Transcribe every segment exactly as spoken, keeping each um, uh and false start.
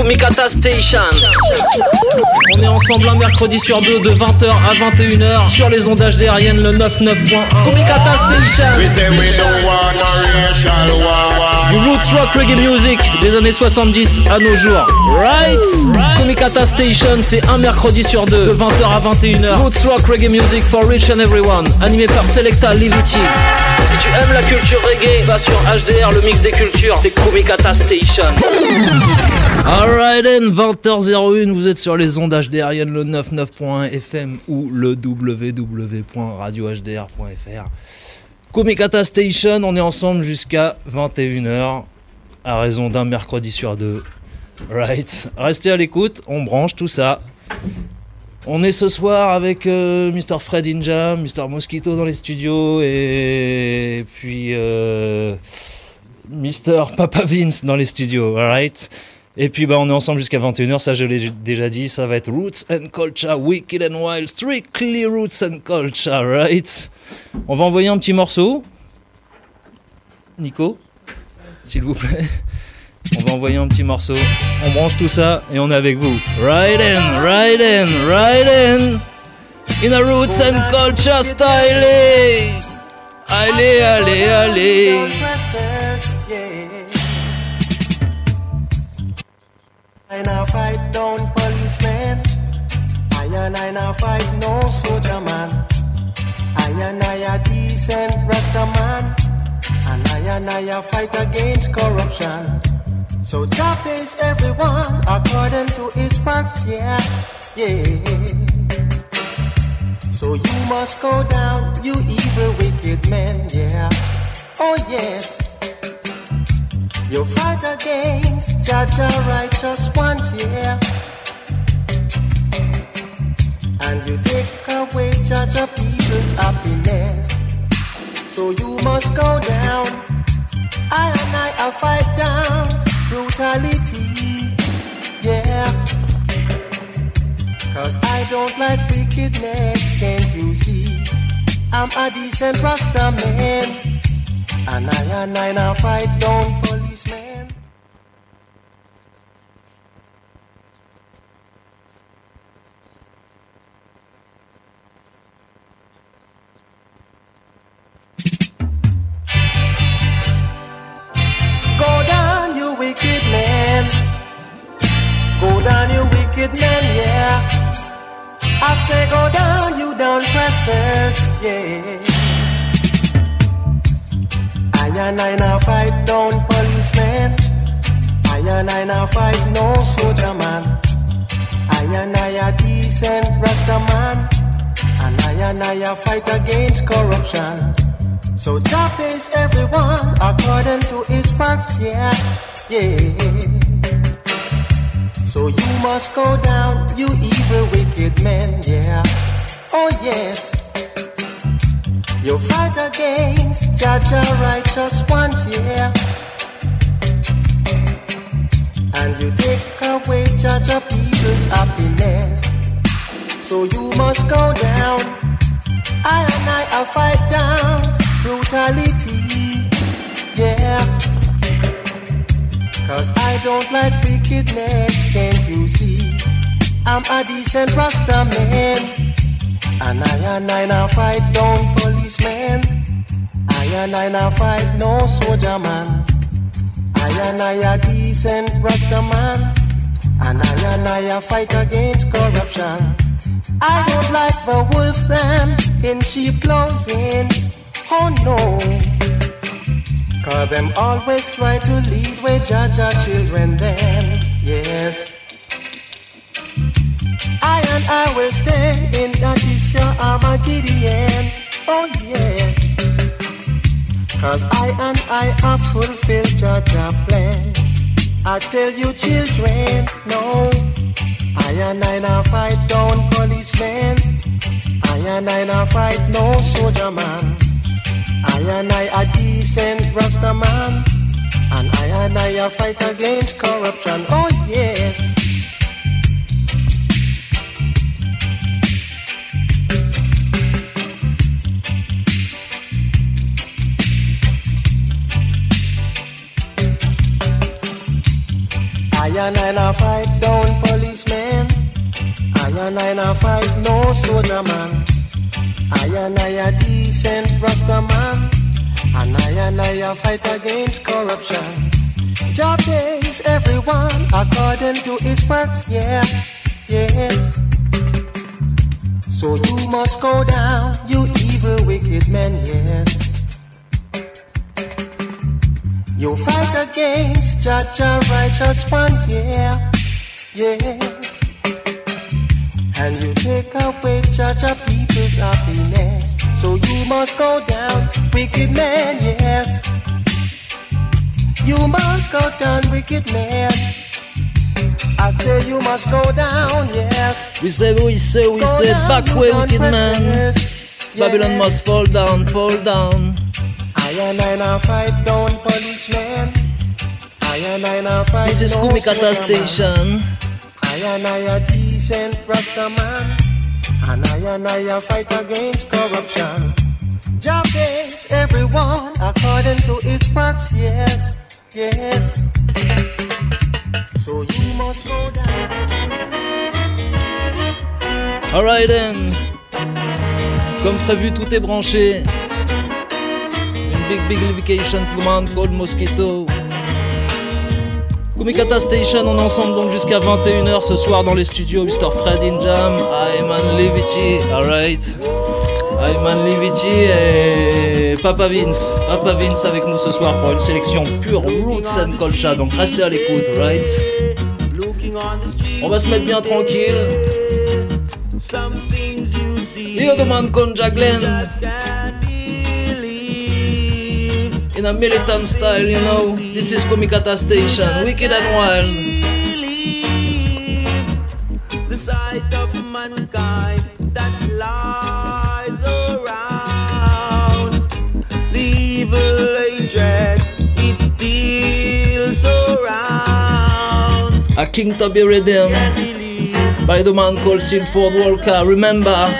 Kumikata Station. On est ensemble un mercredi sur deux de vingt heures à vingt et une heures sur les ondes H D aériennes le quatre-vingt-neuf point un. Kumikata Station. Du roots rock reggae music des années soixante-dix à nos jours. Right? Kumikata Station, c'est un mercredi sur deux de vingt heures à vingt et une heures. Roots rock reggae music for rich and everyone. Animé par Selecta Liviti. Si tu aimes la culture reggae, va sur H D R, le mix des cultures. C'est Kumikata Station. Alright then, vingt heures zéro une, vous êtes sur les ondes H D aériennes le quatre-vingt-neuf point un F M ou le w w w point radio h d r point f r. Kumikata Station, on est ensemble jusqu'à vingt et une heures, à raison d'un mercredi sur deux. Right, restez à l'écoute, on branche tout ça. On est ce soir avec euh, mister Fred Injam, mister Mosquito dans les studios et puis euh, mister Papa Vince dans les studios, alright. Et puis bah on est ensemble jusqu'à vingt et une heures, ça je l'ai déjà dit, ça va être Roots and Culture, Wicked and Wild, strictly Roots and Culture, right? On va envoyer un petit morceau. Nico, s'il vous plaît. On va envoyer un petit morceau. On branche tout ça et on est avec vous. Right in, right in, right in. In a Roots and Culture style. Allez, allez, allez. I now fight down policemen. I and I now fight no soldier man. I and I a decent Rasta man. And I and I a fight against corruption. So Jah pays everyone according to his works, yeah, yeah. So you must go down, you evil wicked men, yeah. Oh yes. You fight against judge a righteous ones, yeah. And you take away judge of people's happiness. So you must go down. I and I I'll fight down brutality, yeah. Cause I don't like wickedness, can't you see? I'm a decent Rasta man. And I and I now fight down policemen. Go down, you wicked man. Go down, you wicked man, yeah. I say go down, you down pressers, yeah. I and I now fight down policemen. I and I now fight no soldier man. I and I a decent Rasta man. And I and I a fight against corruption. So Jah pays everyone according to his works, yeah, yeah. So you must go down, you evil wicked men, yeah. Oh yes. You fight against judge a righteous ones, yeah. And you take away judge of people's happiness. So you must go down. I and I I'll fight down brutality, yeah. Cause I don't like wickedness, can't you see? I'm a decent Rasta man. And I and I now fight down policemen. I and I now fight no soldier man. I and I a decent Rasta man. And I and I a fight against corruption. I don't like the wolf them in sheep clothing. Oh no. Cause them always try to lead where judge our children then. Yes. I and I will stay in that is your Armageddon. Oh yes. Cause I and I have fulfilled Judge's plan. I tell you children, no. I and I now fight down policemen. I and I now fight no soldier man. I and I a decent Rasta man. And I and I a fight against corruption. Oh yes. I and I a fight down policeman. I and I a fight no soldier man. I and I a decent Rasta man. And I and I a fight against corruption. Jah pays everyone according to his works, yeah, yes. So you must go down, you evil wicked men, yes. You fight against Jah Jah righteous ones, yeah, yes. And you take away Jah Jah people's happiness. So you must go down, wicked man, yes. You must go down, wicked man. I say you must go down, yes. We say, we say, we go say, down, back way, wicked man. Yes. Babylon must fall down, fall down. I and I now fight down policeman. I and I now fight. This is no Kumikata Station. I and I a decent Rasta man. And I and I a fight against corruption. Jah pays everyone according to his works, yes, yes. So you must go down. Alright then. Comme prévu, tout est branché. Une big big vacation to the man called Mosquito. Kumikata Station, on est ensemble donc jusqu'à vingt et une heures ce soir dans les studios. mister Fred in Jam, Ayman Leviti, alright. Ayman Leviti et Papa Vince. Papa Vince avec nous ce soir pour une sélection pure Roots and Culture. Donc restez à l'écoute, right? On va se mettre bien tranquille. Here the man Konja Glenn. In a militant style, you know. This is Kumikata Station, wicked and wild. The sight of mankind that lies around, the evil hatred, it still surrounds. A King to be redeemed by the man called Silford Walker. Remember,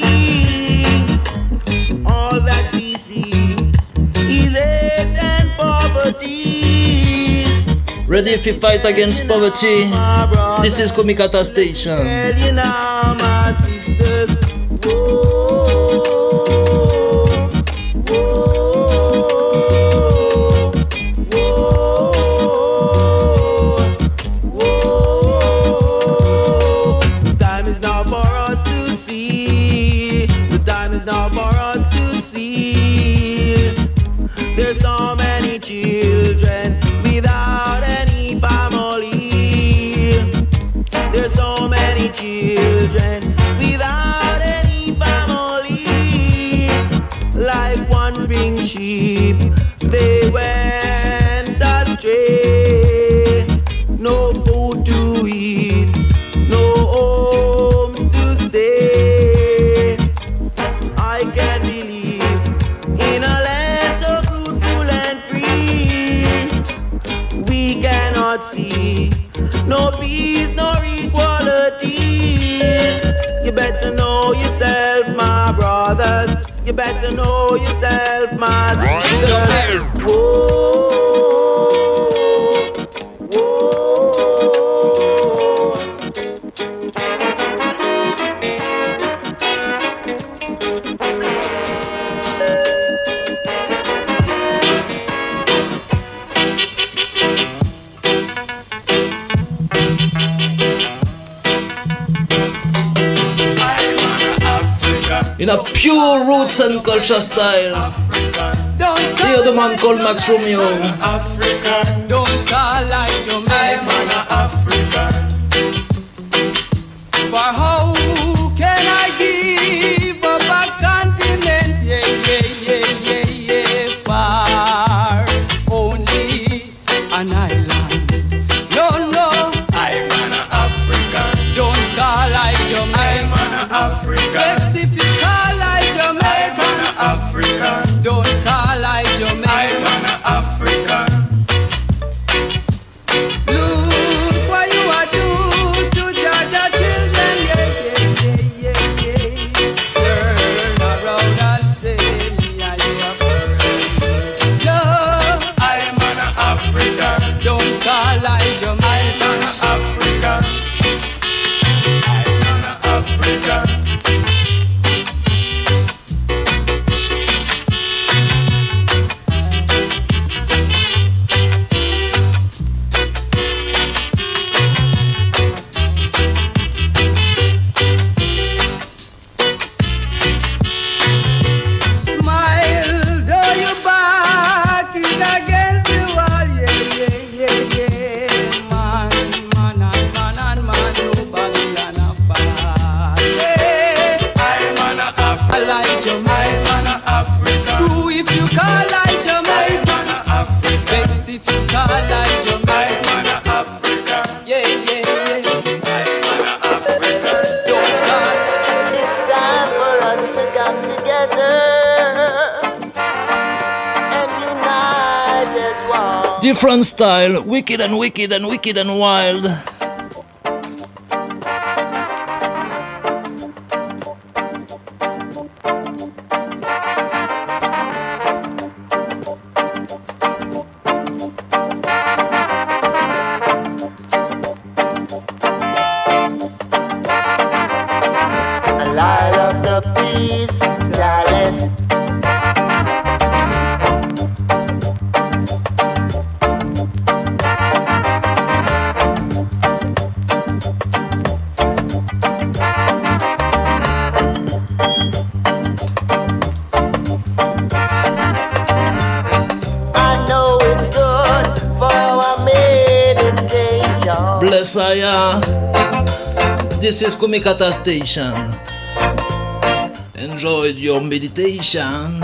all that we see is hate and poverty. ready if you fight against poverty. This is Kumikata Station. Tell you now, my sisters, whoa, whoa, whoa. The time is now for us to see. The time is now for us to see. There's so many children without any family. There's so many children without any family. Like wandering sheep, they went astray. No food to eat, no homes to stay. I can't believe in a land so fruitful and free. We cannot see no peace nor equality. You better know yourself, my brothers. You better know yourself, my sisters. Whoa, whoa. In a pure Roots and Culture style. Hear the man called Max Romeo. Africa, don't call like Jamaica. I'm an African. For how can I give up a continent? Yeah, yeah, yeah, yeah, yeah. Far only an island. No, no. I'm an African. Don't call like Jamaica. I'm an African. If you call like Jamaica, I'm an African. Don't call like Jamaica. I'm an African. different style, wicked and wicked and wicked and wild. Blessaya, this is Kumikata Station. Enjoy your meditation.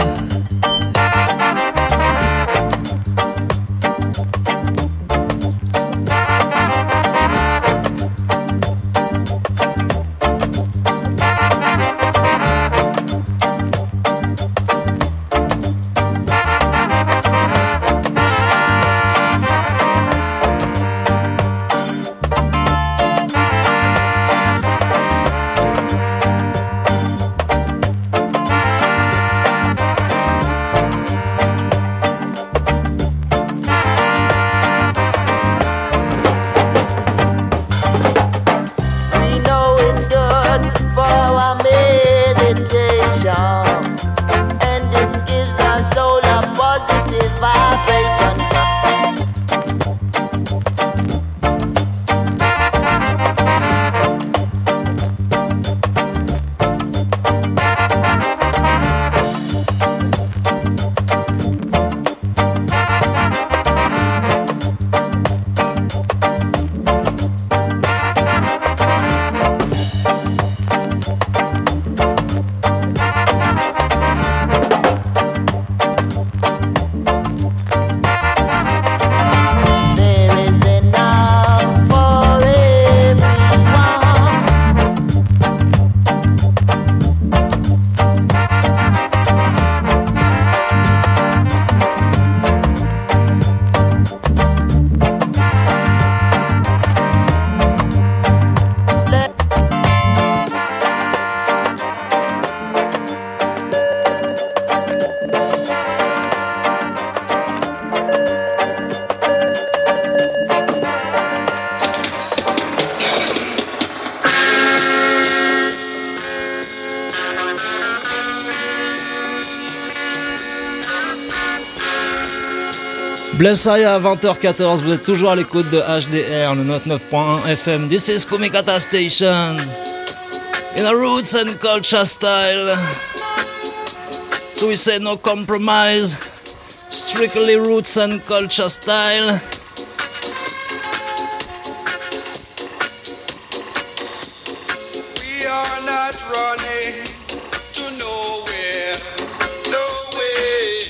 Blessaya à vingt heures quatorze, vous êtes toujours à l'écoute de H D R, le quatre-vingt-neuf point un F M. This is Kumikata Station, in a roots and culture style. So we say no compromise, strictly roots and culture style. We are not running to nowhere, no way.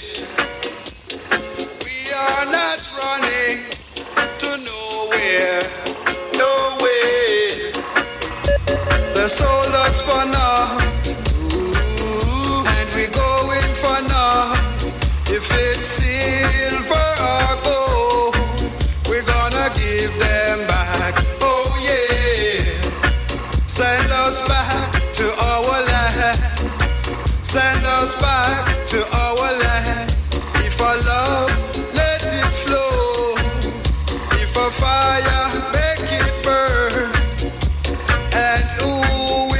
We are not running to nowhere, no way. They sold us for now, and we going for now. If it's silver or gold, we're gonna give them back. Oh yeah, send us back to our land. Send us back to our land. If our love, let it flow. If a fire, make it burn. And ooh,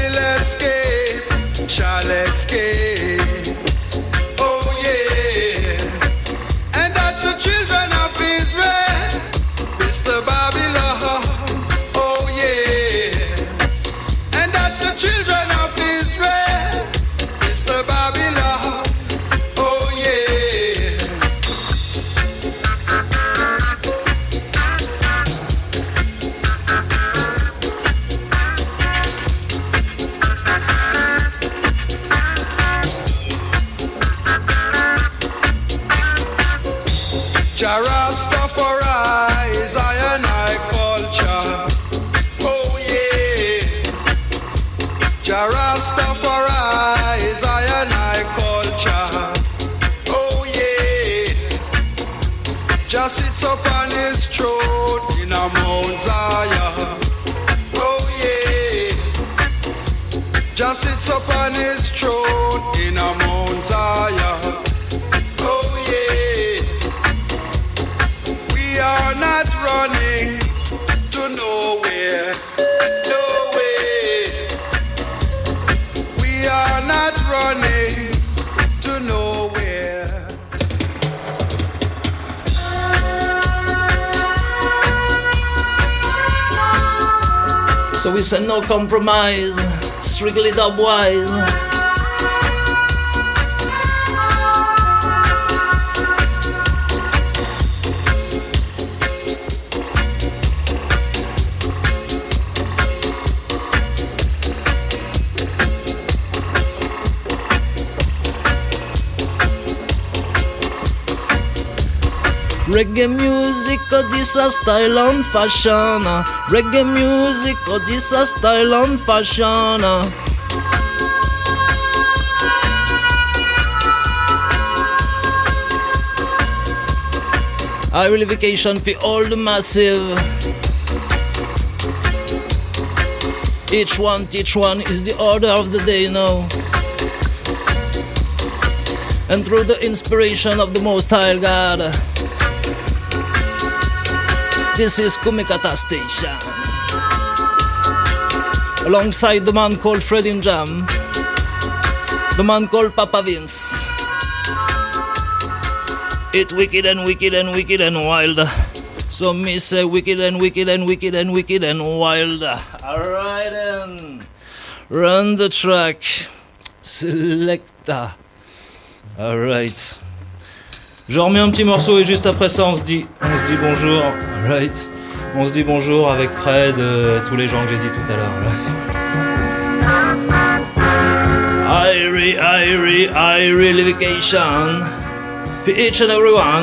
Jah sits upon his throne in a Mount Zion. Oh yeah. We are not running to nowhere. No way. We are not running to nowhere. So we said no compromise, strictly dubwise. Reggae music, oh this a style and fashion. Reggae music, oh this a style and fashion. High revication for all the massive. Each one, each one is the order of the day now. And through the inspiration of the Most High God, this is Kumikata Station. Alongside the man called Freddie Jam, the man called Papa Vince. It wicked and wicked and wicked and wild. So me say wicked and wicked and wicked and wicked and wild. Alright then. Run the track. Selecta. Alright. Je remets un petit morceau et juste après ça on se dit, on se dit bonjour, right? On se dit bonjour avec Fred, euh, tous les gens que j'ai dit tout à l'heure, right? Irie, Irie, Irie, Livication for each and every one.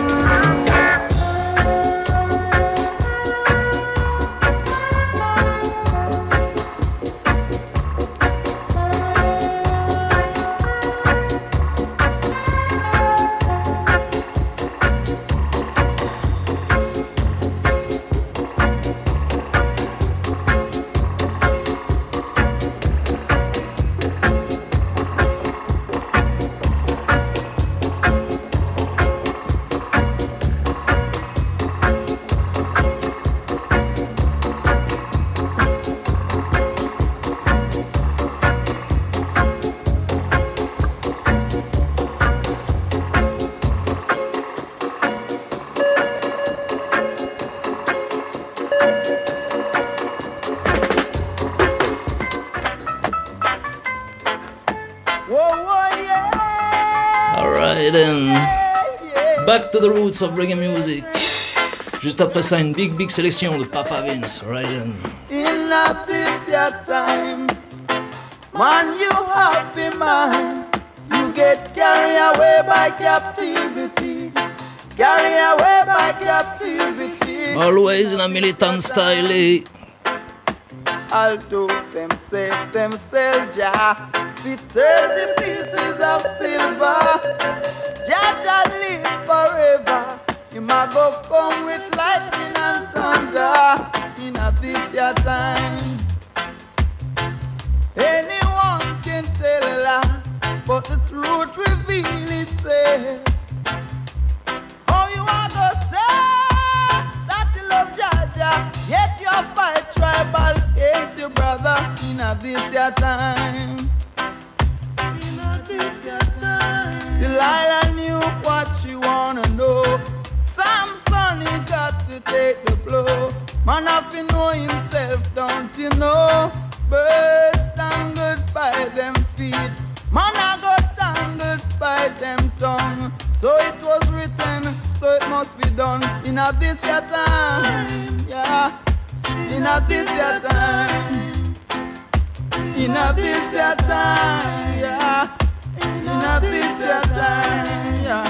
Back to the roots of reggae music. Juste après ça, une big big sélection de Papa Vince, right in. In this your time, man, you happy man, you get carried away by captivity, carried away by captivity. Always in a militant style, eh? Although them say themselves, Jah, we turn the pieces of silver. Jah Jah live forever. You might go come with lightning and thunder in a this your time. Anyone can tell a lie, but the truth reveal itself. Oh, you are gonna say that you love Jah Jah, yet you fight tribal against your brother in a this your time. In a this your time. Delilah knew what she wanna know. Samson, he got to take the blow. Man have to know himself, don't you know? Birds tangled by them feet, man I got tangled by them tongue. So it was written, so it must be done. In a this your time, yeah. In a this your time. In a this your time, yeah. In a this your time, yeah.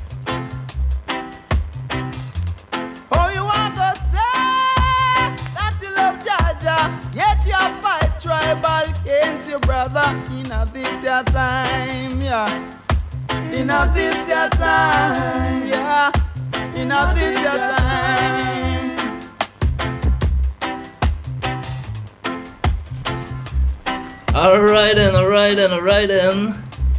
Oh, you want to say that you love Jah Jah, yet you fight tribal against your brother. In a this your time, yeah. In a this your time, yeah. In a this your time. Alright then, alright then, alright then.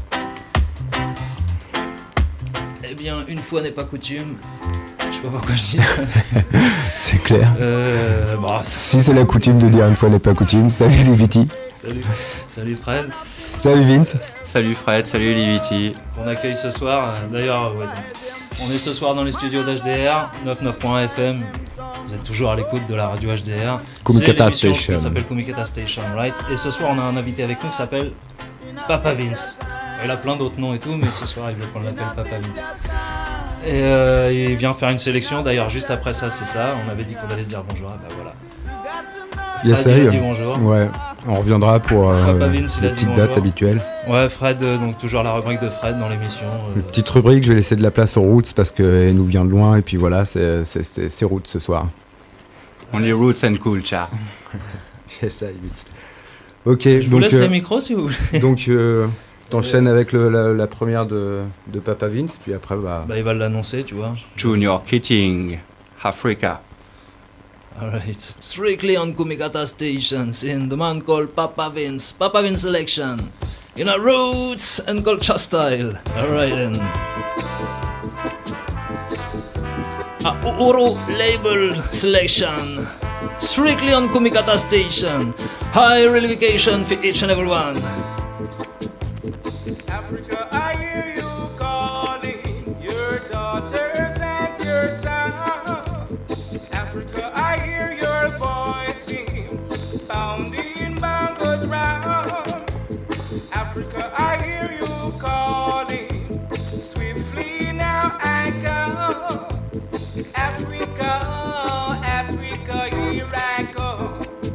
Eh bien, une fois n'est pas coutume. Je sais pas pourquoi je dis ça. C'est clair. Euh, bah, si c'est la coutume de dire une fois n'est pas coutume. Salut Liviti. Salut, salut Fred. Salut Vince. Salut Fred, salut Liviti. On accueille ce soir, d'ailleurs, ouais, on est ce soir dans les studios d'H D R, quatre-vingt-neuf point un F M. Vous êtes toujours à l'écoute de la radio H D R. Kumikata Station. Ça s'appelle Kumikata Station, right? Et ce soir, on a un invité avec nous qui s'appelle Papa Vince. Il a plein d'autres noms et tout, mais ce soir, il veut qu'on l'appelle Papa Vince. Et euh, il vient faire une sélection, d'ailleurs, juste après ça, c'est ça. On avait dit qu'on allait se dire bonjour, bah voilà. Il Fred, il a dit bonjour. Ouais, on reviendra pour euh, Vince, les petites dates habituelles. Ouais, Fred, euh, donc toujours la rubrique de Fred dans l'émission. Euh... Une petite rubrique, je vais laisser de la place aux Roots parce qu'elle nous vient de loin et puis voilà, c'est, c'est, c'est, c'est Roots ce soir. On est Roots and Cool, ciao. Yes, I Ok, je donc, vous laisse euh, les micros si vous voulez. Donc, euh, t'enchaînes avec le, la, la première de, de Papa Vince, puis après, bah... bah... il va l'annoncer, tu vois. Junior Keating, Africa. Alright. Strictly on Kumikata Stations in the man called Papa Vince. Papa Vince selection. In a roots and culture style. Alright then. A Uru label selection. Strictly on Kumikata Station. High relegation for each and every one. Africa, I hear you calling your daughters and your sons. Africa, I hear your voicing, pounding bongos round. Africa, I hear you calling, swiftly now I come. Africa, Africa, here I come.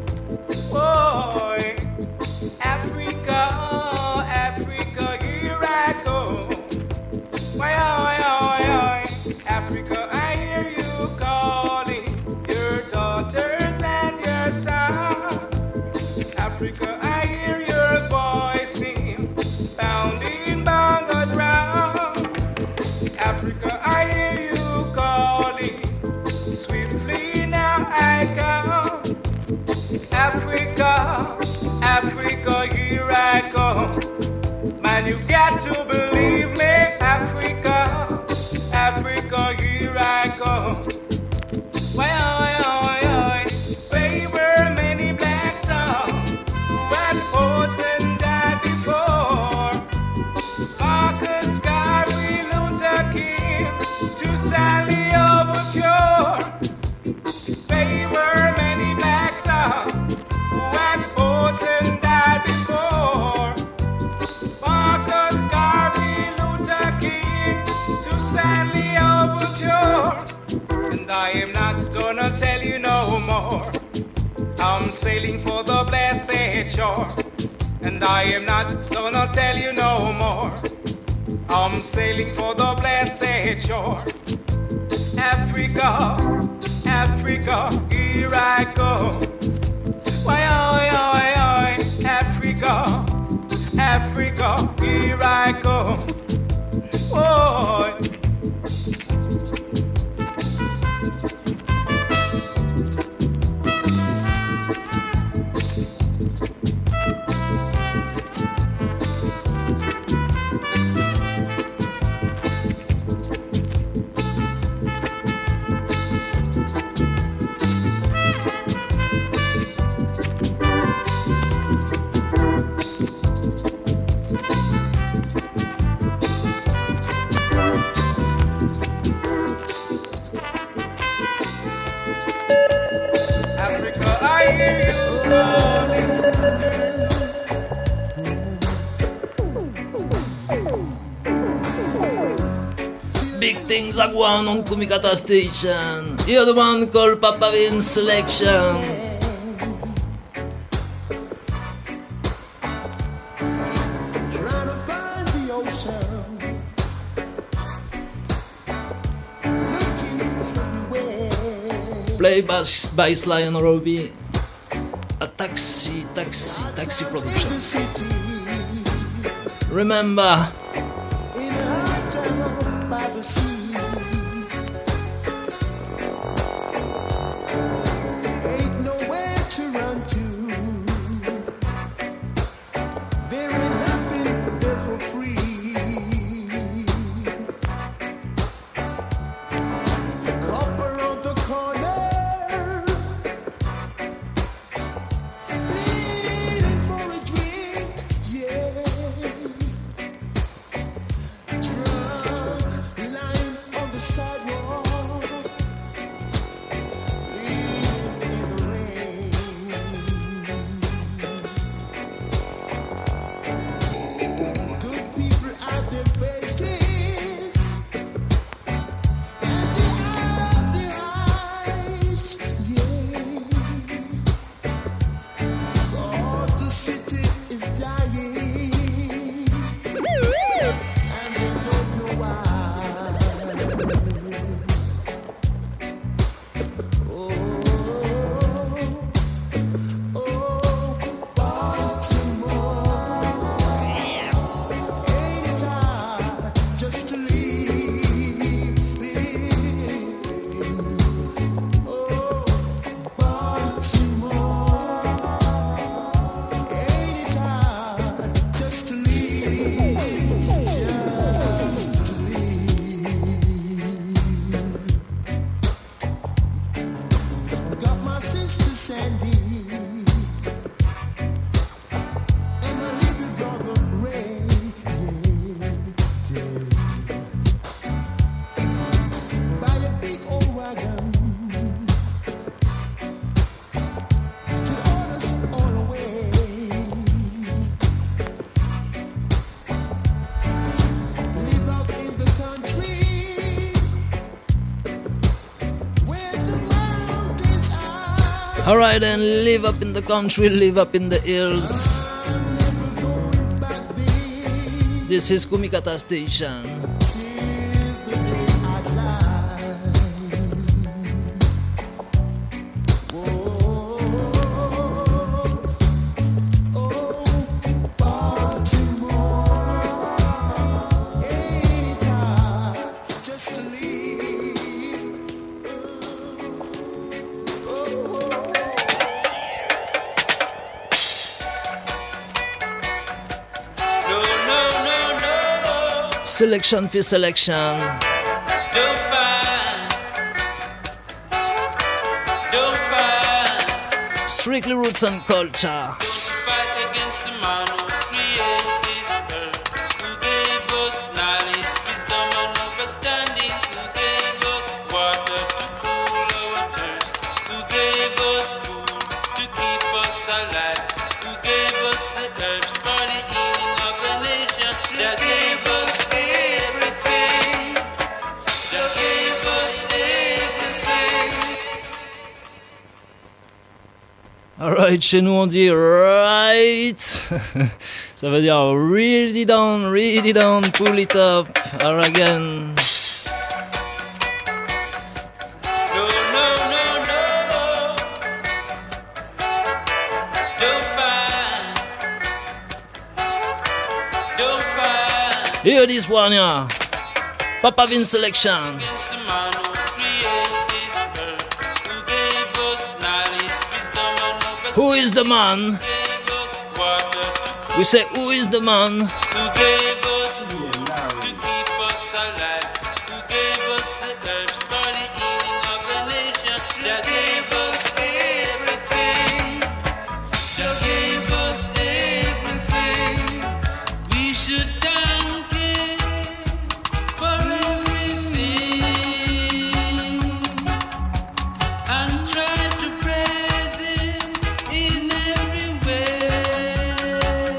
Boy, Africa, Africa, here I come. Why, why, why, why, Africa, I hear you calling your daughters and your sons. Africa, I hear your voicing, pounding bongos round. Africa, I hear you calling, swiftly now I come. Africa, Africa, here I come. Man, you got to believe me. Africa, Africa, here I come. Why, why, why, why? There were many black sons who had fought and died before. Marcus Garvey, Luther King, to Sally Overture. There were many black sons who had fought and died before. Marcus Garvey, Luther King, to Sally Overture. And I am not gonna tell you no more. I'm sailing for the blessed shore. And I am not gonna tell you no more. I'm sailing for the blessed shore. Africa, Africa, here I go. Why, why, why, why, Africa, Africa, here I go. Oh. Africa, I hear you calling. Big things are going on Kumikata Station. Hear the man called Papa Vince selection. Trying to find the ocean, looking everywhere. Play by, by Sly and Robbie. A taxi, taxi, taxi production. The city, Remember, in a hot town by the sea. Ain't nowhere to run to. Alright then, live up in the country, live up in the hills. This is Kumikata Station. Selection for selection. Don't fight. Don't fight. Strictly roots and culture. Don't fight against the man who created this earth, who gave us knowledge, wisdom, and understanding, who gave us water to cool our thirst, who gave us food to keep us alive, who gave us the herbs for the healing of the nation, that gave us everything, that gave us everything. Alright, chez nous on dit right. Ça veut dire really down, really down, pull it up. Alright again. No, no, no, no. Don't fight. Don't fight Hear this one, yeah. Papa Vin selection. against the man who created this earth, who gave us knowledge, wisdom, and understanding, Who is the man? who gave us water to We say, who is the man? who gave us food to keep us alive, who gave us the herbs for the healing of the nation, that gave us everything, that gave us everything. We should thank him for everything and try to praise him in every way.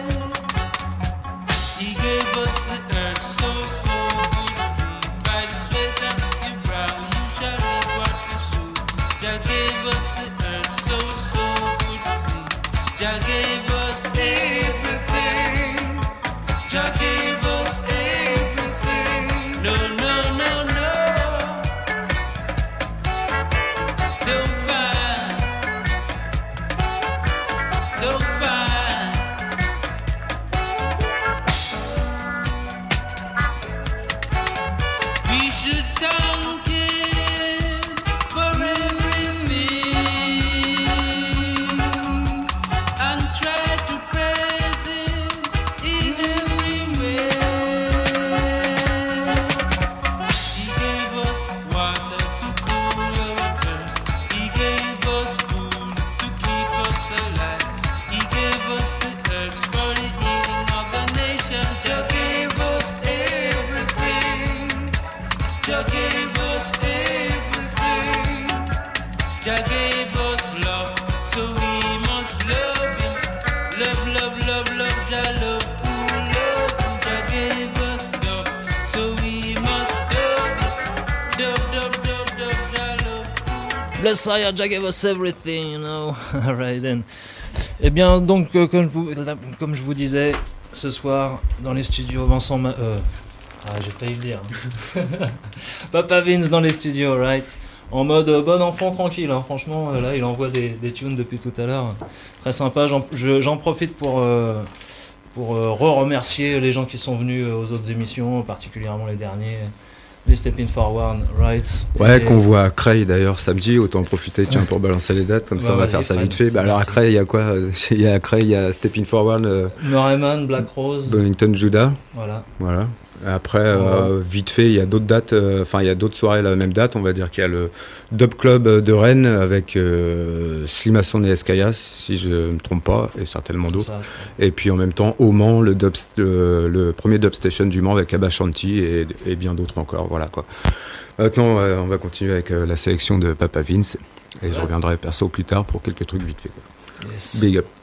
He gave us the earth so, so good to see. By the sweat of your brow you shall reap what you sow. Jah gave us the earth so, so good to see. Jah gave us everything. Jah gave us everything. No, no, no, no. Don't fight. Don't fight. We should thank him for everything and try to praise him in every way. He gave us water to cool our thirst. He gave us food to keep us alive. He gave us the herbs for the healing of the nation. Jah gave us everything. Jah gave us everything. Jah gave us love, so we must love him. Love, love, love, love, Jah love, who love him. Jah gave us love, so we must love him. Dub, dub, dub, dub, Jah love, who Bless Aya, Jah gave us everything, you know. Alright then. Eh bien, donc, euh, comme, je vous, comme je vous disais, ce soir, dans les studios, Vincent Ma... Euh, ah, j'ai failli le dire. Papa Vince dans les studios, right. En mode euh, bon enfant tranquille, hein. Franchement, euh, là, il envoie des, des tunes depuis tout à l'heure. Très sympa. J'en, je- j'en profite pour, euh, pour euh, re-remercier les gens qui sont venus euh, aux autres émissions, particulièrement les derniers, les Stepping Forward, right. Ouais, Et- qu'on voit à Creil d'ailleurs samedi, autant en profiter tiens, pour balancer les dates, comme Bah, ça on va vas-y, faire ça Fred, vite fait. c'est Bah, alors à parti. Creil, il y a quoi Il y a à Creil, il y a Stepping Forward, euh, Murrayman, Black Rose, Bonington Judah, voilà. voilà. Après, euh, vite fait, il y a d'autres dates, euh, enfin il y a d'autres soirées à la même date. On va dire qu'il y a le Dub Club de Rennes avec euh, Slimason et Eskaya, si je ne me trompe pas, et certainement C'est d'autres. ça, je crois. Et puis en même temps, au Mans, le, dub, euh, le premier Dub Station du Mans avec Abashanti et, et bien d'autres encore. Voilà quoi. Maintenant, euh, on va continuer avec euh, la sélection de Papa Vince. Et je Ouais. reviendrai perso plus tard pour quelques trucs vite fait. Quoi. Yes. Big up.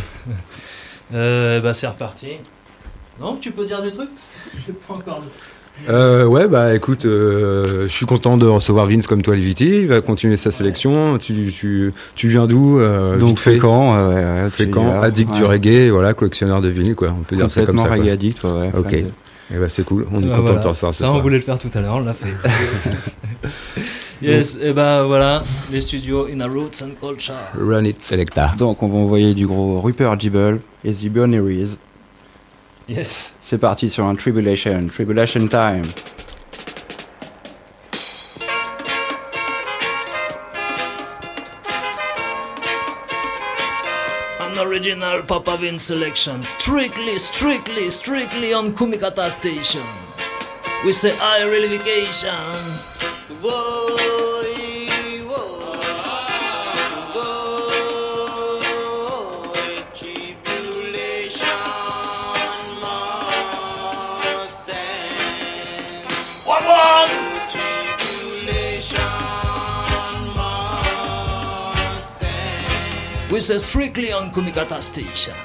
Euh, bah c'est reparti. Non, tu peux dire des trucs? Je l'ai pas encore dit. Euh, ouais, bah écoute, euh, je suis content de recevoir Vince comme toi, Livity. Il va continuer sa sélection. Tu, tu, tu viens d'où euh, Donc vite fait Fécamp, euh, ouais, ouais, Fécamp, addict ouais. du reggae, voilà, collectionneur de vinyle, quoi. On peut dire ça comme ça. Complètement reggae Quoi. addict, ouais, ouais. Ok. fan de- Et bah c'est cool. On est Bah, content voilà. de te recevoir ce Ça, on soir. voulait le faire tout à l'heure, on l'a fait. Yes, et bah voilà, les studios in a Roots and Culture. Run it, Selecta. Donc on va envoyer du gros Rupert Gibble et The Bionaries. Yes. C'est parti sur un Tribulation, Tribulation Time. An original Papa Vince selection, strictly, strictly, strictly on Kumikata Station. We say high relegation. One one. We say strictly on Kumikata Station.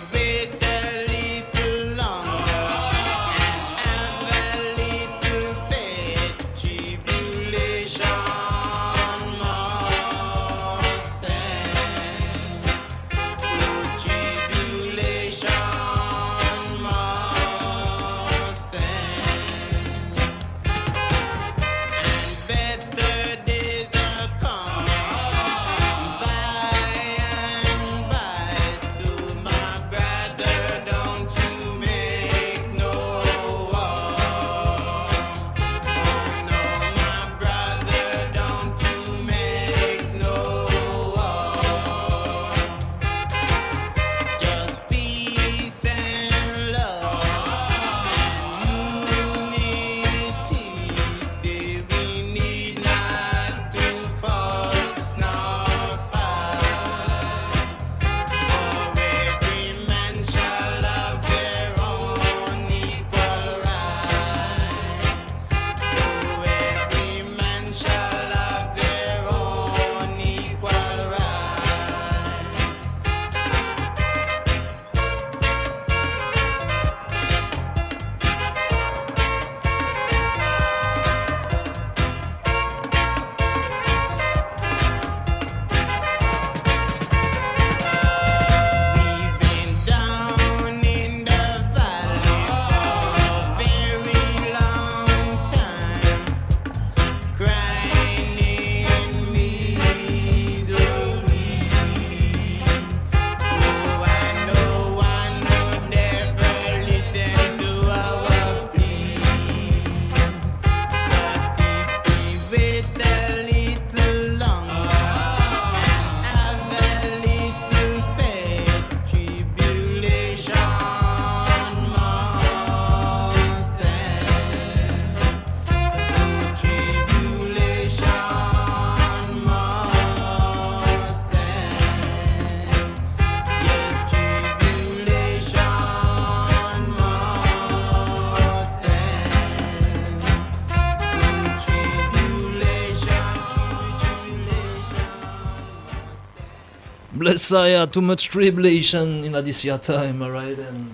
Blessaya, too much tribulation in this year time, alright then.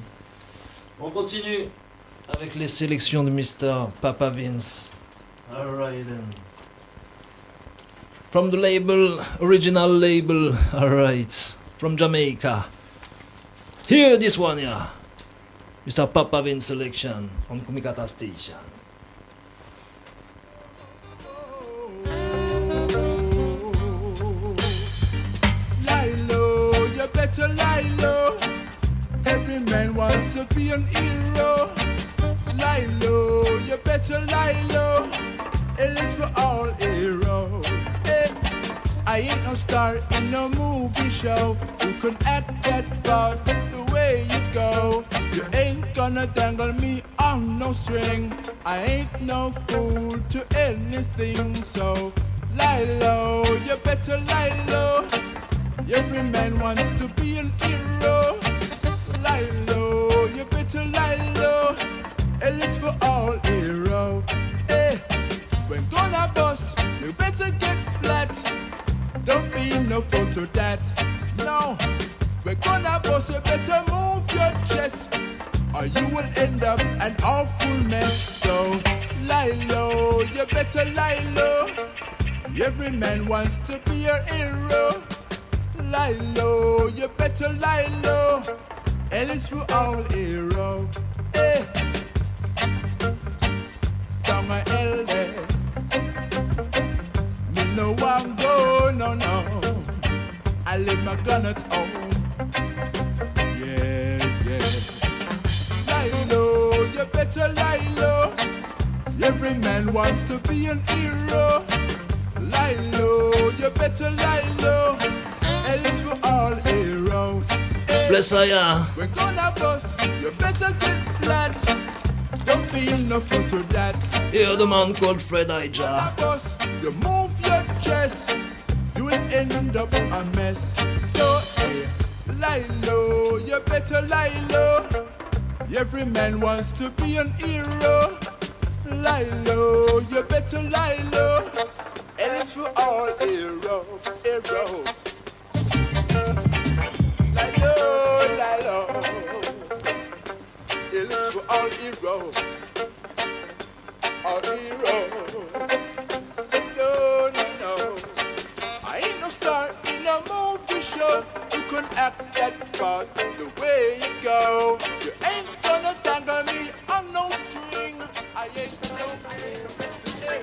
On continue avec les sélections de mister Papa Vince. Alright then. From the label, original label, alright, from Jamaica. Here this one, yeah. mister Papa Vince selection on Kumikata Station. You better lie low. Every man wants to be an hero. Lie low, you better lie low. It is for all hero. Hey, I ain't no star in no movie show. You can act that part the way you go. You ain't gonna dangle me on no string. I ain't no fool to anything. So lie low, you better lie low. Every man wants to be an hero. Lie low, you better lie low. It is for all hero. Hey, when gonna bust, you better get flat. Don't be no fool to that. No, we're gonna bust, you better move your chest. or you will end up an awful mess. So lie low, you better lie low. Every man wants to be your hero. Lie low, you better lie low. Hell is for all hero. Hey, come on, hell there. Me no one go, no, no. I leave my gun at home. Yeah, yeah. Lie low, you better lie low. Every man wants to be an hero. Lie low, you better lie low. Hell is for all hero. Bless Aya. We're gonna bust, you better get flat. Don't be in no fool to that. Hear the man called Fred Ija. Gonna bust, you move your chest, you will end up a mess. So hey, lie low, you better lie low. Every man wants to be an hero. Lie low, you better lie low. And it's for all hero, hero. Lie low, lie low. And it's for all hero, all hero. No, no, no. I ain't no star in a movie show. You can act that part the way you go. You ain't gonna tangle me on no string. I ain't no fool today.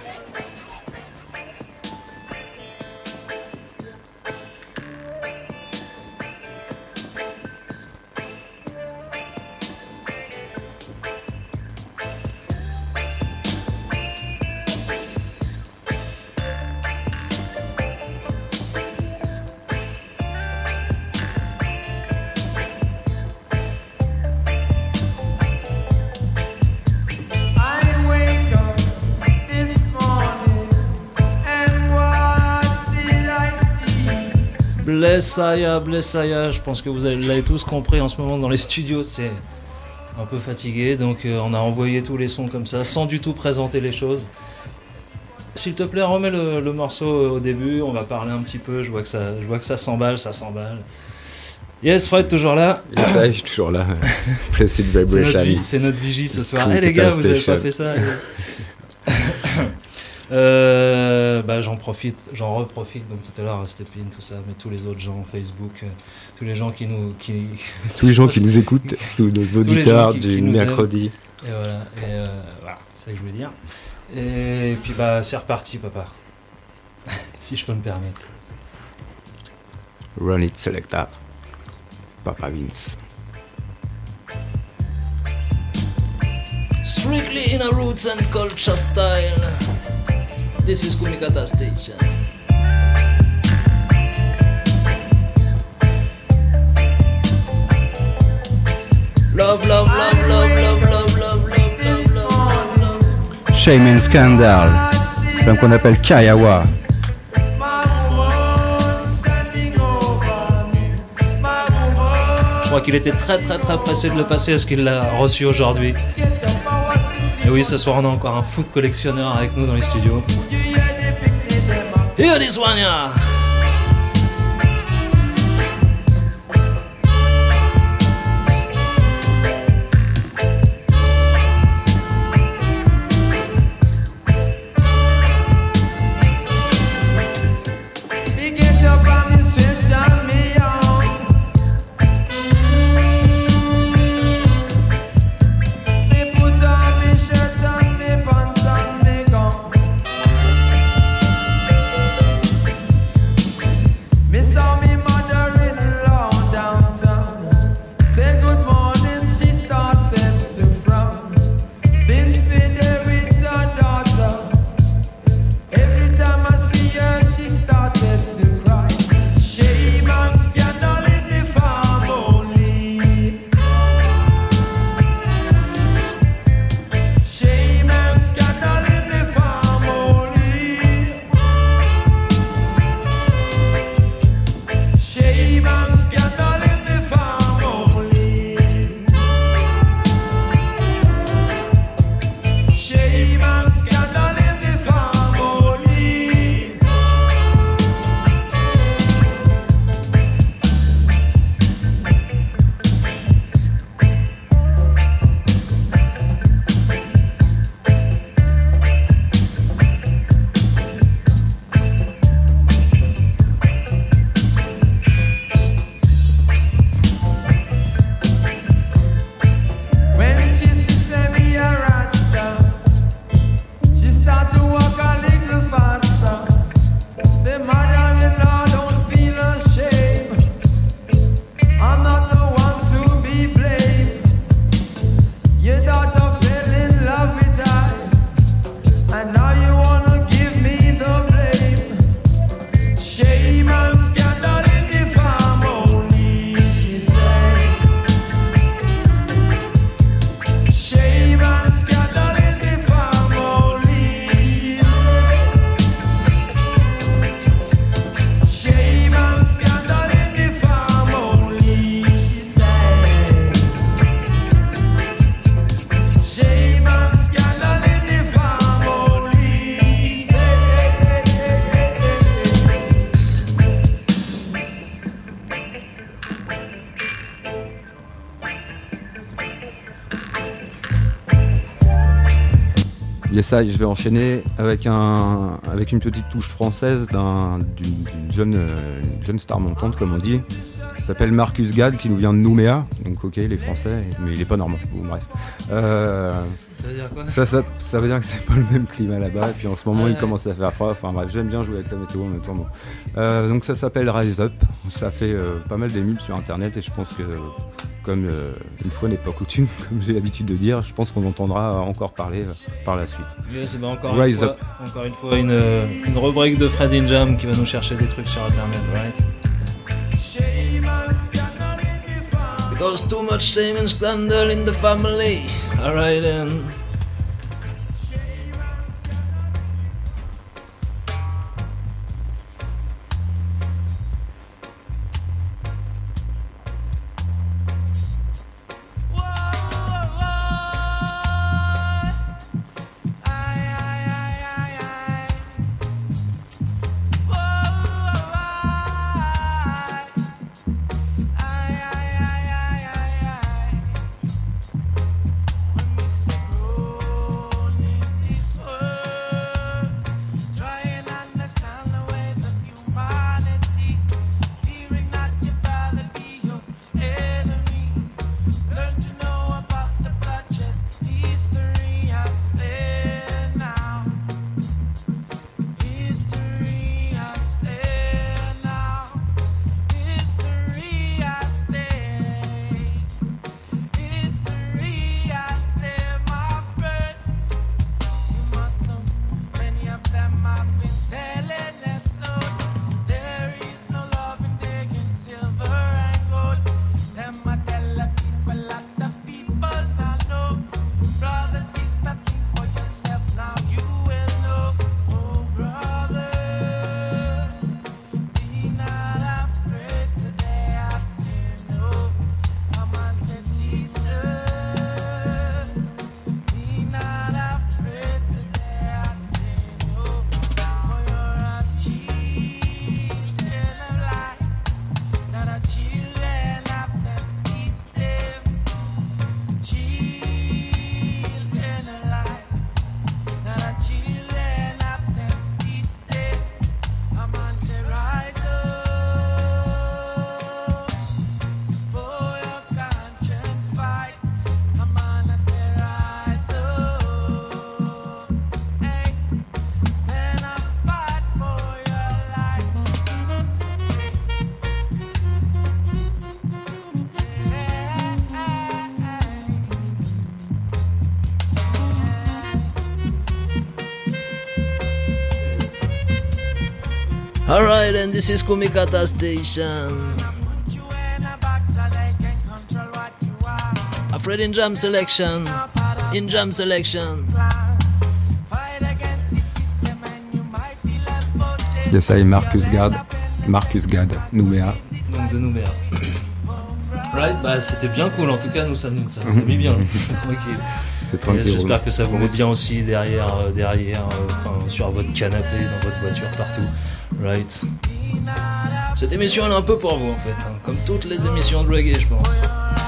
Bless Aya, Bless Aya. Je pense que vous l'avez tous compris en ce moment dans les studios, c'est un peu fatigué, donc euh, on a envoyé tous les sons comme ça, sans du tout présenter les choses. S'il te plaît, remets le, le morceau au début, on va parler un petit peu, je vois que ça, je vois que ça s'emballe, ça s'emballe. Yes, Fred, toujours là. Yes, je suis toujours là. Placid Vibration. C'est notre, c'est notre vigie ce soir. Eh hey, les gars, vous avez pas fait ça. Euh, bah, j'en profite, j'en reprofite. Donc tout à l'heure, Stepin, tout ça, mais tous les autres gens, Facebook, euh, tous les gens qui nous, qui, tous les gens qui nous écoutent, tous nos auditeurs qui, du qui mercredi. Et voilà, et euh, voilà, c'est ça que je voulais dire. Et puis bah, c'est reparti, papa, si je peux me permettre. Run it, Selecta, Papa Vince. Strictly in a roots and culture style. This is Kumikata Station. Love, love, love, love, love, love, love, love, love, love, love. Shame and Scandal, l'homme qu'on appelle Kayawa. Je crois qu'il était très très très pressé de le passer. Est-ce qu'il l'a reçu aujourd'hui? Et oui, ce soir on a encore un foot collectionneur avec nous dans les studios. Here this one, yeah. Yes, ça, je vais enchaîner avec, un, avec une petite touche française d'un, d'une, d'une jeune, euh, une jeune star montante, comme on dit, qui s'appelle Marcus Gad, qui nous vient de Nouméa. Donc, ok, il est français, mais il est pas normand. Bon, bref. Euh, Ça veut dire quoi? ça, ça, ça veut dire que c'est pas le même climat là-bas. Et puis en ce moment, Ah, il ouais. commence à faire froid. Enfin, bref, j'aime bien jouer avec la météo en même temps. Bon. Euh, donc, ça s'appelle Rise Up. Ça fait euh, pas mal d'émules sur internet et je pense que. Comme euh, une fois n'est pas coutume, comme j'ai l'habitude de dire, je pense qu'on entendra encore parler euh, par la suite. Mais c'est bah encore, Rise une fois, encore une fois une, euh, une rubrique de Fred in Jam qui va nous chercher des trucs sur internet, right? Because too much shame and scandal in the family. Alright then. Alright, and this is Kumikata Station. A Fred in Jam selection. In Jam selection. Yes, ça est Marcus Gad. Marcus Gad, Nouméa. Donc de Nouméa. Right, bah c'était bien cool en tout cas, nous ça nous, ça nous a mis bien. Ok. C'est tranquille. J'espère que ça vous met bien aussi derrière, euh, derrière, euh, enfin, sur votre canapé, dans votre voiture, partout. Right. Cette émission elle est un peu pour vous en fait, hein, comme toutes les émissions de reggae je pense.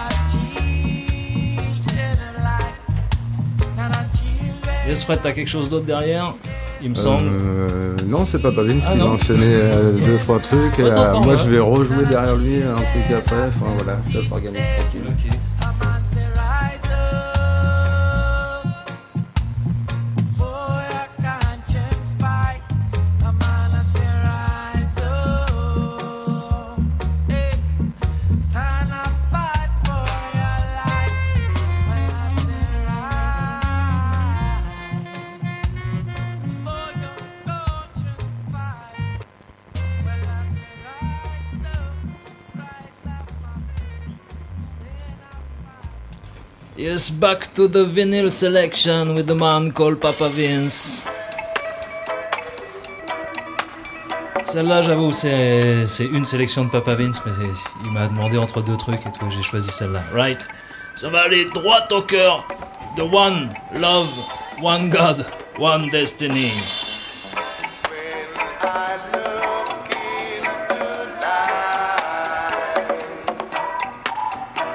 Yes Fred, t'as quelque chose d'autre derrière? Il me semble. Euh, non, c'est Papa Vince Ah, qui va non. enchaîner euh, deux trois trucs. Attends, Euh, pardon, moi, ouais. je vais rejouer derrière lui un truc après. Enfin voilà, ça s'organise tranquille. Ok. Yes, back to the vinyl selection with the man called Papa Vince. Celle-là, j'avoue, c'est, c'est une sélection de Papa Vince, mais c'est- il m'a demandé entre deux trucs et tout, j'ai choisi celle-là. Right? Ça va aller droit au cœur. The One Love, One God, One Destiny.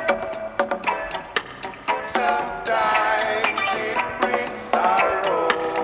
Sometimes it brings sorrow.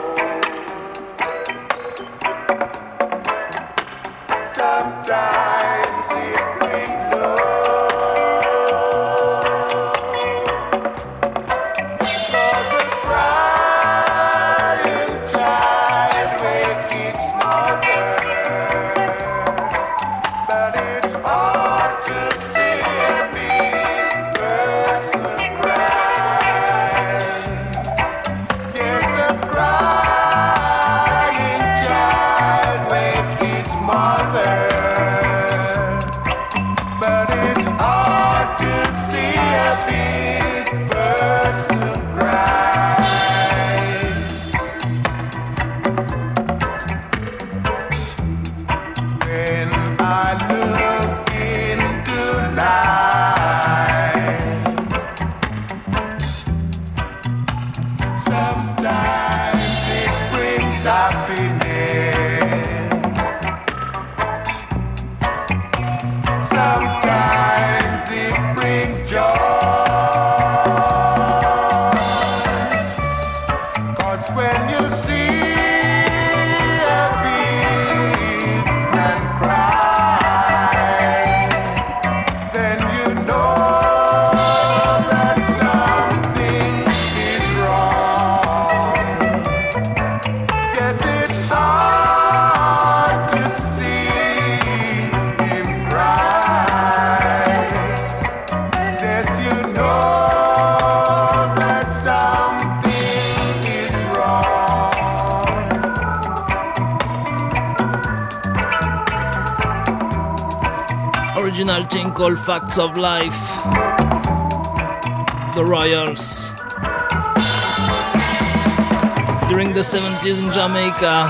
then you know that something is wrong. Yes, it's hard to see him cry. Yes, you know that something is wrong. Original thing called Facts of Life. The Royals. During the seventies in Jamaica.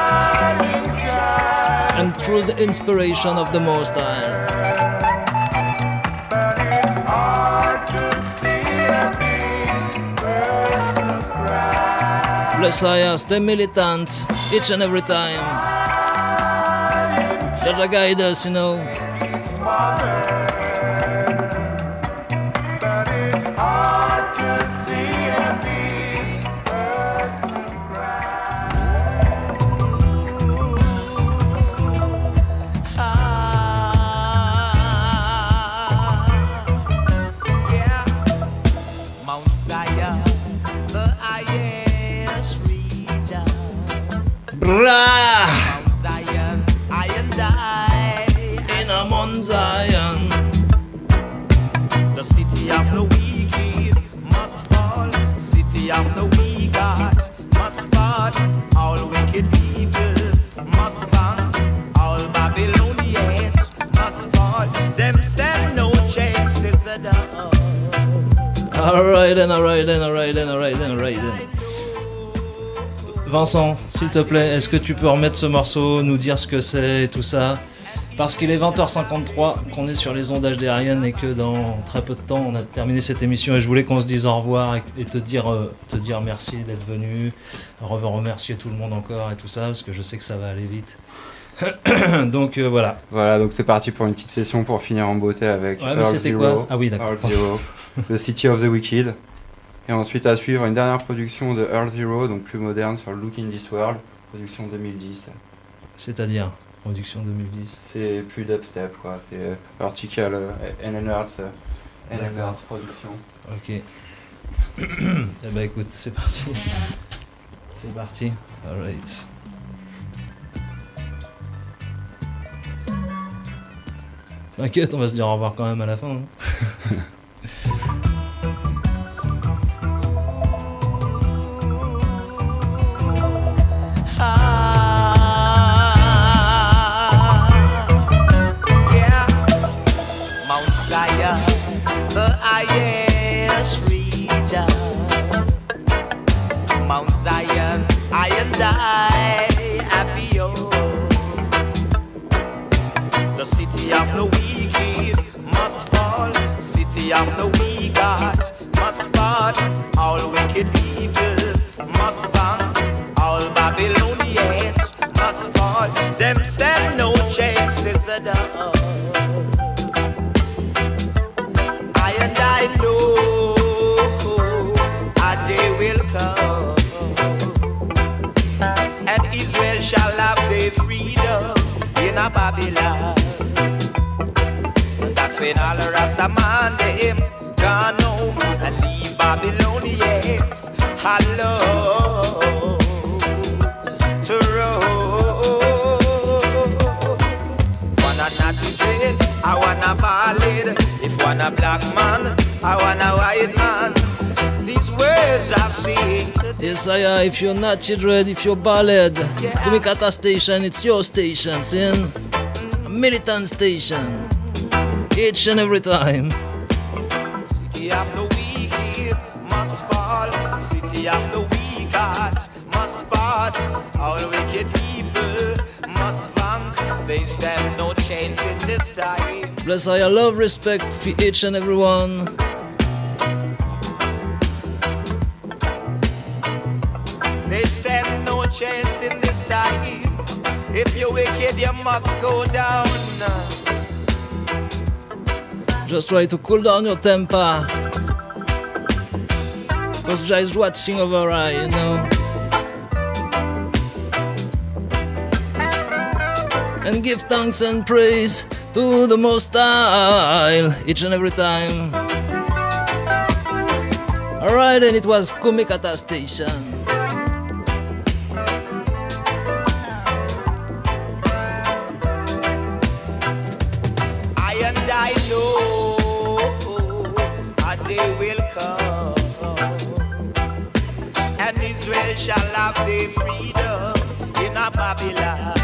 And through the inspiration of the Most High. Messiah, stay militant each and every time. Jaja guide us, you know. Brah! Mount Zion, I and I, in a Mount Zion. The city of the wicked must fall. City of the wicked must fall. All wicked people must fall. All Babylonians must fall. Them stand no chances at all. Alright then, alright then, alright then, alright then, alright then. Vincent, s'il te plaît, est-ce que tu peux remettre ce morceau, nous dire ce que c'est et tout ça? Parce qu'il est vingt heures cinquante-trois, qu'on est sur les ondes H D R N et que dans très peu de temps on a terminé cette émission et je voulais qu'on se dise au revoir et, et te dire, euh, te dire merci d'être venu, remercier tout le monde encore et tout ça parce que je sais que ça va aller vite. Donc euh, voilà. Voilà, donc c'est parti pour une petite session pour finir en beauté avec Ouais, mais Earl c'était Zero, quoi? Ah oui, d'accord. Earl Zero, The City of the Wicked. Et ensuite à suivre une dernière production de Earl Zero, donc plus moderne, sur Look in This World, production deux mille dix. C'est-à-dire production deux mille dix. C'est plus dubstep quoi, c'est euh, Vertical euh, N N Arts, euh, N N D'accord. Arts production. Ok. Eh ben écoute, c'est parti. C'est parti. Alright. T'inquiète, on va se dire au revoir quand même à la fin. Hein. The highest region, Mount Zion, I and I, happy oh. The city of the wicked must fall. City of the wicked must fall. All wicked people must fall. All Babylonians must fall. Them stand no chances at all. I know a day will come, and Israel shall have their freedom in a Babylon. And that's when all the Rasta man them gone home and leave Babylonians alone to roam. Wanna not to jail, I wanna ballad. If one a black man, I want a white man. These words are saying today. Yes, I am. If you're not children, if you're ballad, Kumikata Station, it's your station, sin. A militant station. Each and every time. City of the wicked must fall. City of the wicked must part. All wicked people must vanish. They stand no chance in this time. Bless I love, respect for each and every one. They stand no chance in this time. If you're wicked, you must go down. Just try to cool down your temper. Cause Jah is watching over I, you know. And give thanks and praise to the most style each and every time. Alright, and it was Komekata Station. I and I know a day will come, and Israel shall have their freedom in a Babylon.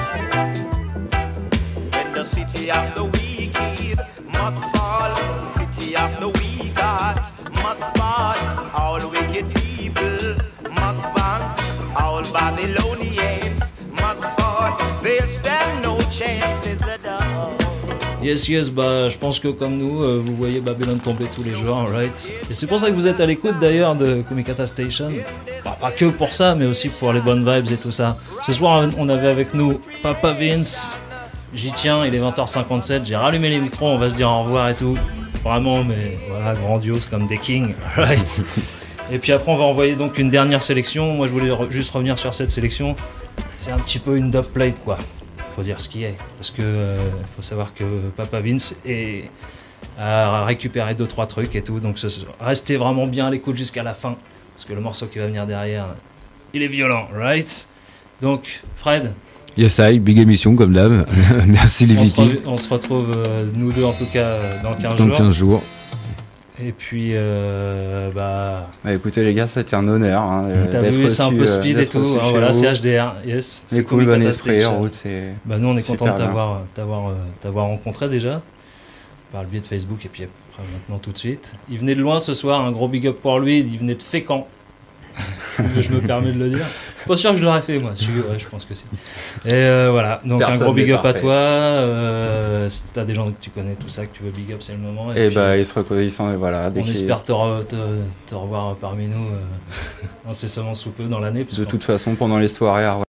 When the city of the wicked must fall, city of the weak heart must fall, all wicked people must fall, all Babylonians must fall, there stand no chances at all. Yes, yes, bah, je pense que comme nous, euh, vous voyez Babylone tomber tous les jours, right? Et c'est pour ça que vous êtes à l'écoute d'ailleurs de Komikata Station. Bah, pas que pour ça, mais aussi pour les bonnes vibes et tout ça. Ce soir, on avait avec nous Papa Vince. J'y tiens, il est vingt heures cinquante-sept, j'ai rallumé les micros, on va se dire au revoir et tout. Vraiment, mais voilà, grandiose comme des kings, right? Et puis après, on va envoyer donc une dernière sélection. Moi, je voulais re- juste revenir sur cette sélection. C'est un petit peu une dubplate, quoi. Faut dire ce qui est, parce que euh, faut savoir que Papa Vince est, a récupéré deux trois trucs et tout, donc ce, restez vraiment bien à l'écoute jusqu'à la fin, parce que le morceau qui va venir derrière, il est violent, right? Donc Fred, Yes, I, big émission comme d'hab. Merci on se, Livity. re- on se retrouve euh, nous deux en tout cas euh, dans quinze Dans jours. quinze jours. Et puis euh, bah, Bah écoutez les gars, c'était un honneur. Hein, t'as d'être vu, c'est un reçu, peu euh, speed et d'être tout, reçu hein, chez voilà, vous. c'est H D R, yes. C'est c'est cool, bon Komikata esprit, Station. en route, c'est. Bah nous on est super content de bien. t'avoir, t'avoir, euh, t'avoir rencontré déjà par le biais de Facebook et puis après maintenant tout de suite. Il venait de loin ce soir, un gros big up pour lui, il venait de Fécamp. Je me permets de le dire. Pas sûr que je l'aurais fait moi, si, ouais, je pense que si. Et euh, voilà, donc Personne un gros big n'est up à parfait. toi. Euh, si t'as des gens que tu connais, tout ça, que tu veux big up, c'est le moment. Et puis, bah ils se reconnaissent, voilà. Dès on qu'il- espère te, re- te- te revoir parmi nous euh, incessamment sous peu dans l'année. De toute façon, pendant les soirées, à